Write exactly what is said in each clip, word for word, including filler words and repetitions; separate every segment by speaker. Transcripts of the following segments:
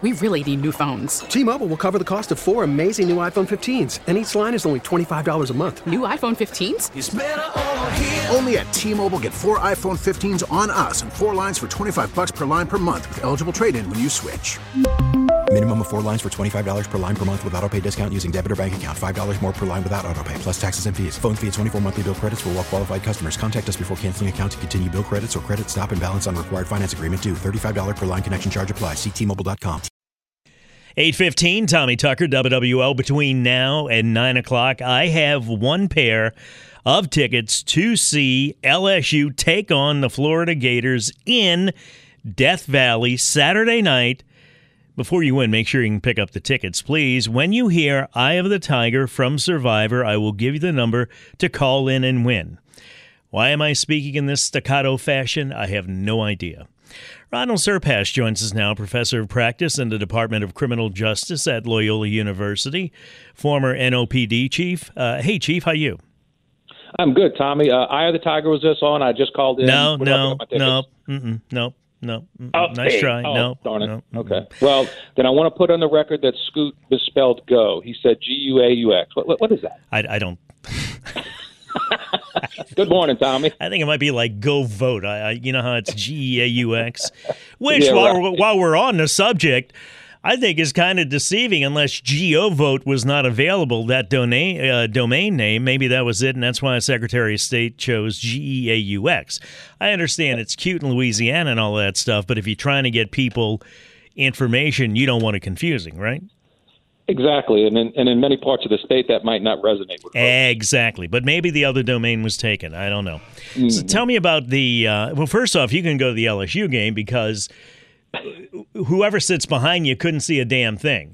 Speaker 1: We really need new phones.
Speaker 2: T-Mobile will cover the cost of four amazing new iPhone fifteens, and each line is only twenty-five dollars a month.
Speaker 1: New iPhone fifteens?
Speaker 3: It's better over here.
Speaker 4: Only at T-Mobile, get four iPhone fifteens on us and four lines for twenty-five dollars per line per month with eligible trade-in when you switch.
Speaker 5: Minimum of four lines for twenty-five dollars per line per month with autopay discount using debit or bank account. five dollars more per line without autopay, plus taxes and fees. Phone fee at twenty-four monthly bill credits for well-qualified customers. Contact us before canceling account to continue bill credits or credit stop and balance on required finance agreement due. thirty-five dollars per line connection charge applies. See T Mobile dot com.
Speaker 6: eight fifteen, Tommy Tucker, W W L. Between now and nine o'clock, I have one pair of tickets to see L S U take on the Florida Gators in Death Valley Saturday night. Before you win, make sure you can pick up the tickets, please. When you hear Eye of the Tiger from Survivor, I will give you the number to call in and win. Why am I speaking in this staccato fashion? I have no idea. Ronald Serpash joins us now, professor of practice in the Department of Criminal Justice at Loyola University, former N O P D chief. Uh, hey, Chief, how are you?
Speaker 7: I'm good, Tommy. Uh, Eye of the Tiger was this on? I just called in.
Speaker 6: No, no, no, mm-mm, no, no. Mm-mm.
Speaker 7: Oh,
Speaker 6: nice
Speaker 7: hey.
Speaker 6: try.
Speaker 7: Oh,
Speaker 6: no,
Speaker 7: darn it.
Speaker 6: no.
Speaker 7: Okay. Well, then I want to put on the record that Scoot misspelled go. He said G U A U X. What, what, what is that?
Speaker 6: I, I don't.
Speaker 7: Good morning, Tommy.
Speaker 6: I think it might be like go vote. I, I you know how it's G E A U X, which
Speaker 7: Yeah,
Speaker 6: while,
Speaker 7: right.
Speaker 6: we're, while we're on the subject, I think is kind of deceiving unless GeoVote was not available, that domain, uh, domain name. Maybe that was it, and that's why Secretary of State chose G E A U X. I understand it's cute in Louisiana and all that stuff, but if you're trying to get people information, you don't want it confusing, right?
Speaker 7: Exactly. And in, and in many parts of the state, that might not resonate with folks.
Speaker 6: Exactly. But maybe the other domain was taken. I don't know.
Speaker 7: Mm-hmm.
Speaker 6: So tell me about the uh, – well, first off, you can go to the L S U game because whoever sits behind you couldn't see a damn thing.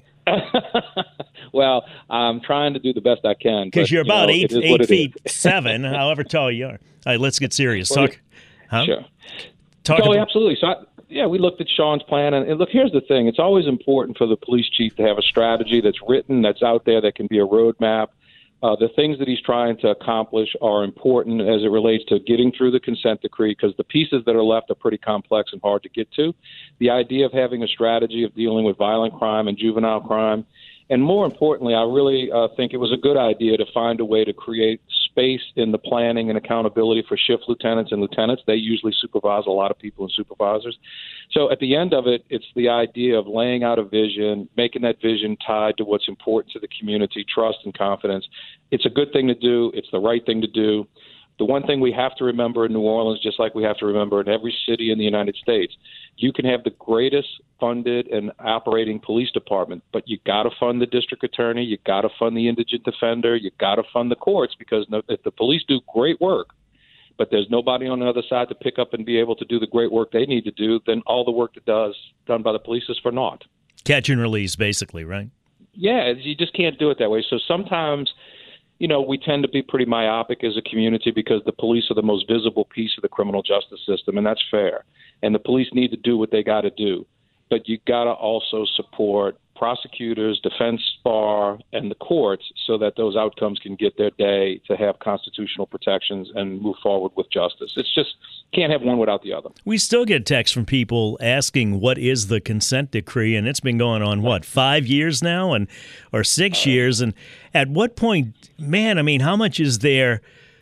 Speaker 7: Well, I'm trying to do the best I can.
Speaker 6: Because you're
Speaker 7: you
Speaker 6: about
Speaker 7: know,
Speaker 6: eight,
Speaker 7: it is what
Speaker 6: eight
Speaker 7: it
Speaker 6: feet
Speaker 7: is.
Speaker 6: seven, however tall you are. All right, let's get serious.
Speaker 7: Well,
Speaker 6: Talk. Huh?
Speaker 7: Sure.
Speaker 6: Talk
Speaker 7: Oh,
Speaker 6: about,
Speaker 7: absolutely. So, I, yeah, we looked at Sean's plan. And, and look, here's the thing. It's always important for the police chief to have a strategy that's written, that's out there, that can be a roadmap. Uh, the things that he's trying to accomplish are important as it relates to getting through the consent decree because the pieces that are left are pretty complex and hard to get to. The idea of having a strategy of dealing with violent crime and juvenile crime. And more importantly, I really uh, think it was a good idea to find a way to create space in the planning and accountability for shift lieutenants and lieutenants. They usually supervise a lot of people and supervisors. So at the end of it, it's the idea of laying out a vision, making that vision tied to what's important to the community, trust and confidence. It's a good thing to do. It's the right thing to do. The one thing we have to remember in New Orleans, just like we have to remember in every city in the United States, you can have the greatest funded and operating police department, but you got to fund the district attorney, you got to fund the indigent defender, you got to fund the courts because no, if the police do great work, but there's nobody on the other side to pick up and be able to do the great work they need to do, then all the work that does done by the police is for naught.
Speaker 6: catch and release, basically, right?
Speaker 7: Yeah, you just can't do it that way. So sometimes, you know, we tend to be pretty myopic as a community because the police are the most visible piece of the criminal justice system, and that's fair. And the police need to do what they got to do. But you got to also support prosecutors, defense bar, and the courts so that those outcomes can get their day to have constitutional protections and move forward with justice. It's just can't have one without the other.
Speaker 6: We still get texts from people asking what is the consent decree, and it's been going on, what, five years now and or six years? And at what point, man, I mean, how much is there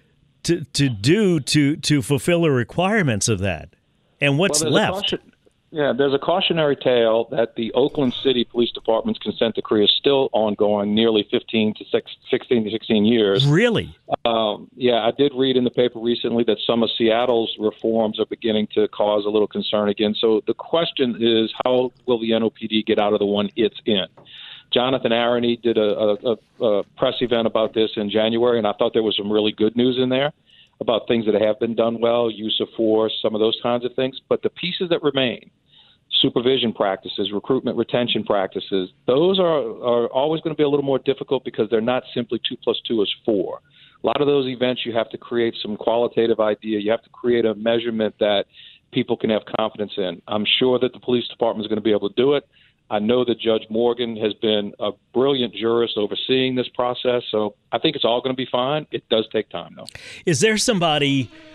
Speaker 6: to to do to, to fulfill the requirements of that? And what's
Speaker 7: well,
Speaker 6: left?
Speaker 7: Caution, yeah, there's a cautionary tale that the Oakland City Police Department's consent decree is still ongoing, nearly fifteen to sixteen to sixteen years.
Speaker 6: Really?
Speaker 7: Um, yeah, I did read in the paper recently that some of Seattle's reforms are beginning to cause a little concern again. So the question is, how will the N O P D get out of the one it's in? Jonathan Aroney did a, a, a press event about this in January, and I thought there was some really good news in there about things that have been done well, use of force, some of those kinds of things. But the pieces that remain, supervision practices, recruitment retention practices, those are, are always going to be a little more difficult because they're not simply two plus two is four. A lot of those events, you have to create some qualitative idea. You have to create a measurement that people can have confidence in. I'm sure that the police department is going to be able to do it. I know that Judge Morgan has been a brilliant jurist overseeing this process, so I think it's all going to be fine. It does take time, though.
Speaker 6: Is there somebody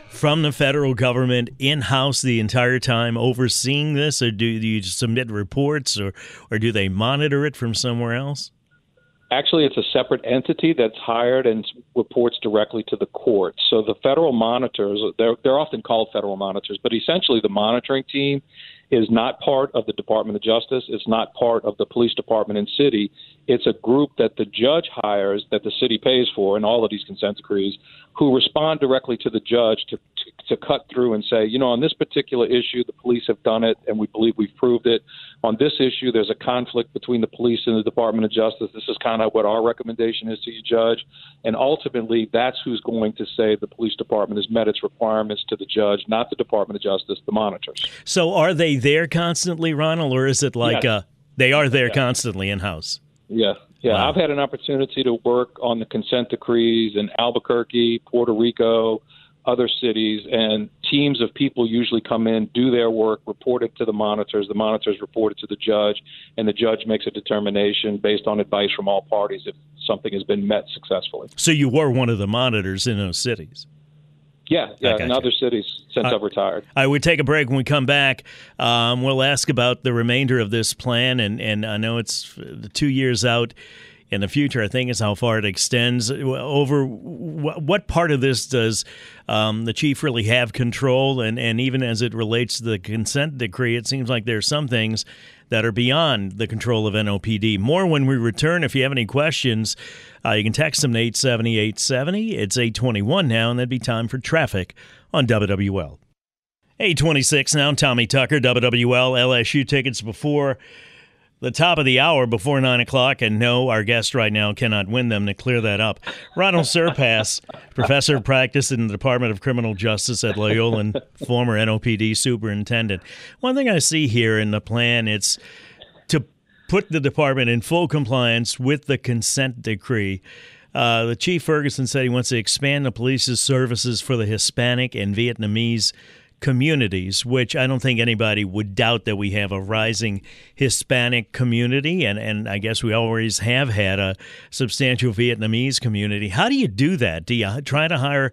Speaker 6: from the federal government in-house the entire time overseeing this, or do, do you submit reports, or, or do they monitor it from somewhere else?
Speaker 7: Actually, it's a separate entity that's hired and reports directly to the court. So the federal monitors, they're, they're often called federal monitors, but essentially the monitoring team is not part of the Department of Justice. It's not part of the police department and city. It's a group that the judge hires, that the city pays for in all of these consent decrees, who respond directly to the judge to, to, to cut through and say, you know, on this particular issue, the police have done it, and we believe we've proved it. On this issue, there's a conflict between the police and the Department of Justice. This is kind of what our recommendation is to you, Judge. And ultimately, that's who's going to say the police department has met its requirements to the judge, not the Department of Justice, the monitors.
Speaker 6: So are they there constantly, Ronald, or is it like
Speaker 7: yes.
Speaker 6: uh, they are there
Speaker 7: yeah.
Speaker 6: constantly in-house?
Speaker 7: Yeah. Yeah,
Speaker 6: Wow.
Speaker 7: I've had an opportunity to work on the consent decrees in Albuquerque, Puerto Rico, other cities, and teams of people usually come in, do their work, report it to the monitors. The monitors report it to the judge, and the judge makes a determination based on advice from all parties if something has been met successfully.
Speaker 6: So you were one of the monitors in those cities?
Speaker 7: Yeah, yeah, in
Speaker 6: you.
Speaker 7: other cities since
Speaker 6: Uh,
Speaker 7: I've retired.
Speaker 6: I would take a break. When we come back, um, we'll ask about the remainder of this plan, and, and I know it's two years out in the future, I think, is how far it extends. Over what part of this does um, the chief really have control? And, and even as it relates to the consent decree, it seems like there are some things that are beyond the control of N O P D. More when we return. If you have any questions, uh, you can text them to eight seventy, eight seventy. It's eight twenty-one now, and that'd be time for traffic on W W L. eight twenty-six now, Tommy Tucker, W W L, L S U tickets before the top of the hour, before nine o'clock, and no, our guest right now cannot win them. To clear that up, Ronald Surpass, professor of practice in the Department of Criminal Justice at Loyola and former N O P D superintendent. One thing I see here in the plan, it's to put the department in full compliance with the consent decree. Uh, the Chief Ferguson said he wants to expand the police's services for the Hispanic and Vietnamese communities, which I don't think anybody would doubt that we have a rising Hispanic community, and, and I guess we always have had a substantial Vietnamese community. How do you do that? Do you try to hire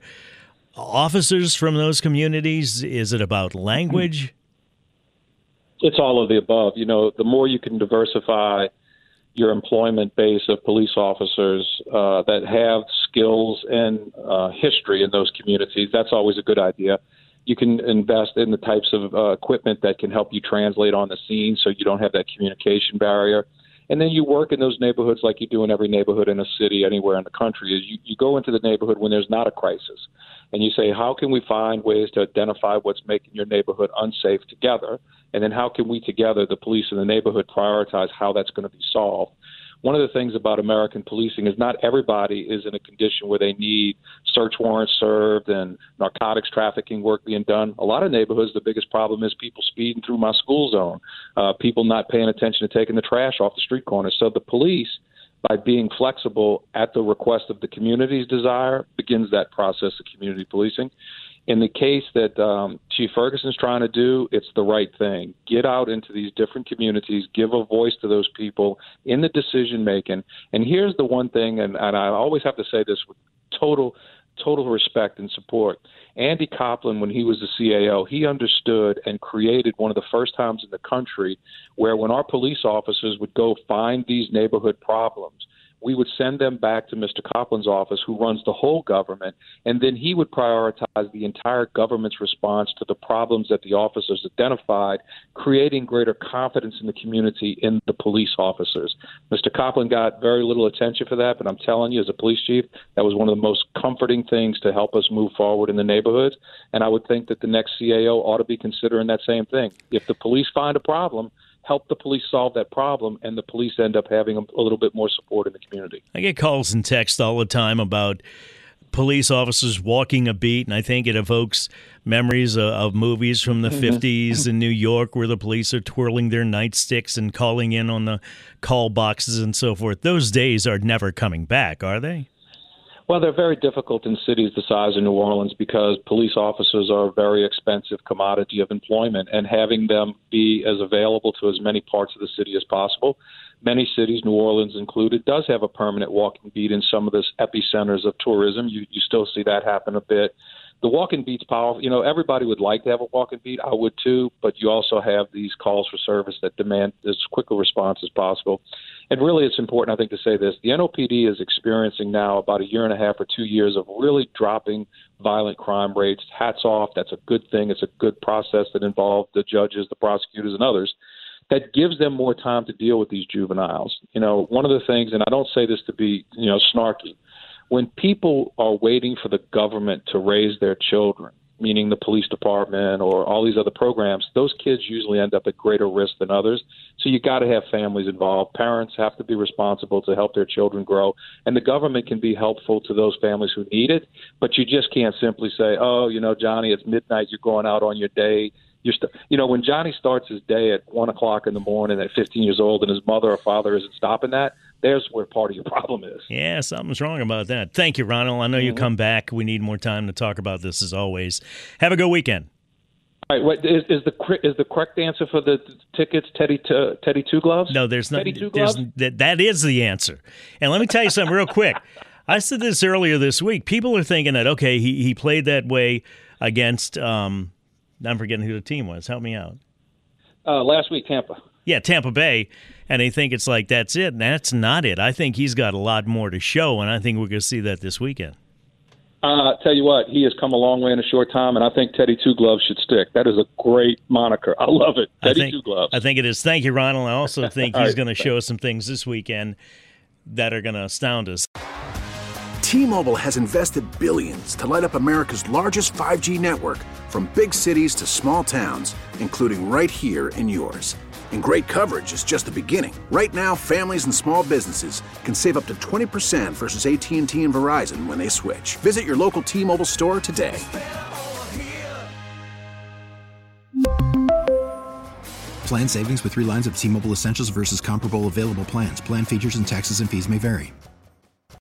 Speaker 6: officers from those communities? Is it about language?
Speaker 7: It's all of the above. You know, the more you can diversify your employment base of police officers uh, that have skills and uh, history in those communities, that's always a good idea. You can invest in the types of uh, equipment that can help you translate on the scene so you don't have that communication barrier. And then you work in those neighborhoods like you do in every neighborhood in a city anywhere in the country. Is you, you go into the neighborhood when there's not a crisis, and you say, how can we find ways to identify what's making your neighborhood unsafe together? And then how can we together, the police in the neighborhood, prioritize how that's going to be solved? One of the things about American policing is not everybody is in a condition where they need search warrants served and narcotics trafficking work being done. A lot of neighborhoods, the biggest problem is people speeding through my school zone, uh, people not paying attention to taking the trash off the street corners. So the police, by being flexible at the request of the community's desire, begins that process of community policing. In the case that um, Chief Ferguson's trying to do, it's the right thing. Get out into these different communities, give a voice to those people in the decision-making. And here's the one thing, and, and I always have to say this with total total respect and support. Andy Copeland, when he was the C A O, he understood and created one of the first times in the country where when our police officers would go find these neighborhood problems, we would send them back to Mister Copland's office, who runs the whole government, and then he would prioritize the entire government's response to the problems that the officers identified, creating greater confidence in the community in the police officers. Mister Copland got very little attention for that, but I'm telling you, as a police chief, that was one of the most comforting things to help us move forward in the neighborhoods, and I would think that the next C A O ought to be considering that same thing. If the police find a problem, help the police solve that problem, and the police end up having a, a little bit more support in the community.
Speaker 6: I get calls and texts all the time about police officers walking a beat, and I think it evokes memories of, of movies from the fifties in New York where the police are twirling their nightsticks and calling in on the call boxes and so forth. Those days are never coming back, are they?
Speaker 7: Well, they're very difficult in cities the size of New Orleans because police officers are a very expensive commodity of employment, and having them be as available to as many parts of the city as possible. Many cities, New Orleans included, does have a permanent walking beat in some of the epicenters of tourism. You, you still see that happen a bit. the walk-in beat's powerful. You know, everybody would like to have a walk-in beat. I would too, but you also have these calls for service that demand as quick a response as possible. And really, it's important, I think, to say this. The N O P D is experiencing now about a year and a half or two years of really dropping violent crime rates. Hats off. That's a good thing. It's a good process that involved the judges, the prosecutors, and others. That gives them more time to deal with these juveniles. You know, one of the things, and I don't say this to be, you know, snarky, when people are waiting for the government to raise their children, meaning the police department or all these other programs, those kids usually end up at greater risk than others. So you got to have families involved. Parents have to be responsible to help their children grow. And the government can be helpful to those families who need it. But you just can't simply say, oh, you know, Johnny, it's midnight. You're going out on your day. You're st- you know, when Johnny starts his day at one o'clock in the morning at fifteen years old and his mother or father isn't stopping that, there's where part of your problem is.
Speaker 6: Yeah, something's wrong about that. Thank you, Ronald. I know mm-hmm. you come back. We need more time to talk about this as always. Have a good weekend.
Speaker 7: All right, wait, is, is the is the correct answer for the tickets Teddy t- Teddy Two Gloves?
Speaker 6: No, there's not.
Speaker 7: Teddy Two Gloves?
Speaker 6: That, that is the answer. And let me tell you something real quick. I said this earlier this week. People are thinking that, okay, he, he played that way against, um, I'm forgetting who the team was. Help me out.
Speaker 7: Uh, last week, Tampa.
Speaker 6: Yeah, Tampa Bay, and they think it's like, that's it. And that's not it. I think he's got a lot more to show, and I think we're going to see that this weekend.
Speaker 7: Uh, tell you what, he has come a long way in a short time, and I think Teddy Two Gloves should stick. That is a great moniker. I love it. Teddy
Speaker 6: I think,
Speaker 7: Two Gloves.
Speaker 6: I think it is. Thank you, Ronald. I also think he's
Speaker 7: right,
Speaker 6: going to show us some things this weekend that are going to astound us.
Speaker 4: T-Mobile has invested billions to light up America's largest five G network, from big cities to small towns, including right here in yours. And great coverage is just the beginning. Right now, families and small businesses can save up to twenty percent versus A T and T and Verizon when they switch. Visit your local T-Mobile store today.
Speaker 5: Plan savings with three lines of T-Mobile Essentials versus comparable available plans. Plan features and taxes and fees may vary.